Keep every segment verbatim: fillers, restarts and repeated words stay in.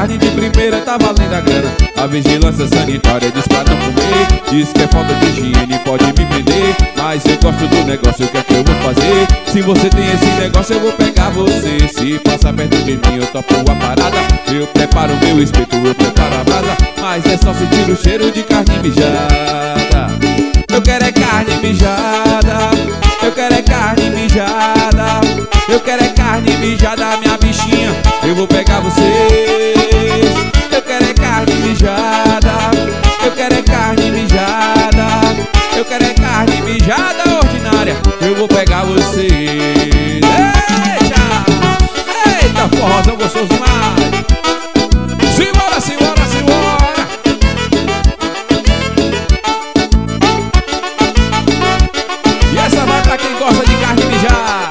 carne de primeira, tá valendo a grana. A vigilância sanitária diz pra não comer, diz que é falta de higiene, pode me prender. Mas eu gosto do negócio, o que é que eu vou fazer? Se você tem esse negócio, eu vou pegar você. Se passa perto de mim, eu topo a parada. Eu preparo meu espeto, eu preparo a brasa. Mas é só sentir o cheiro de carne mijada. Eu quero é carne mijada. Eu quero é carne mijada. Eu quero é carne mijada, minha bichinha, eu vou pegar vocês. Eu quero é carne mijada. Eu quero é carne mijada. Eu quero é carne mijada ordinária, eu vou pegar vocês. Eita, eita, forrozão gostoso demais. Simbora, simbora, simbora. E essa vai pra quem gosta de carne mijada.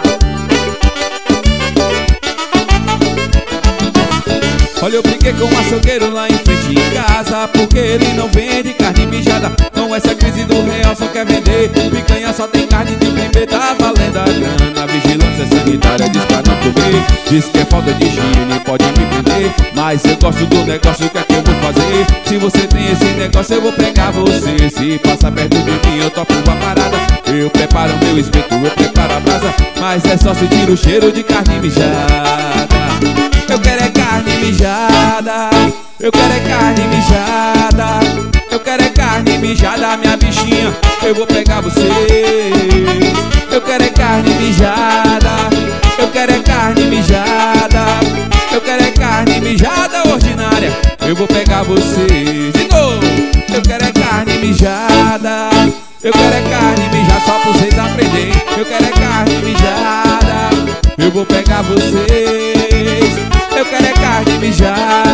Olha, eu brinquei com um açougueiro lá em frente em casa, porque ele não vende carne mijada. Com essa crise do real só quer vender picanha, só tem carne de primeira, tá valendo a grana. A vigilância sanitária diz pra não comer, diz que é falta de higiene, pode me prender. Mas eu gosto do negócio, o que é que eu vou fazer? Se você tem esse negócio, eu vou pegar você. Se passa perto de mim, eu topo uma parada. Eu preparo meu espeto, eu preparo a brasa. Mas é só sentir o cheiro de carne mijada. Eu quero é carne mijada. Eu quero é carne mijada. Eu quero é carne mijada, minha bichinha, eu vou pegar vocês. Eu quero é carne mijada. Eu quero é carne mijada. Eu quero é carne mijada ordinária, eu vou pegar vocês. De novo. Eu quero é carne mijada. Eu quero é carne mijada, só pra vocês aprenderem. Eu quero é carne mijada, eu vou pegar vocês. Eu quero é carne mijada.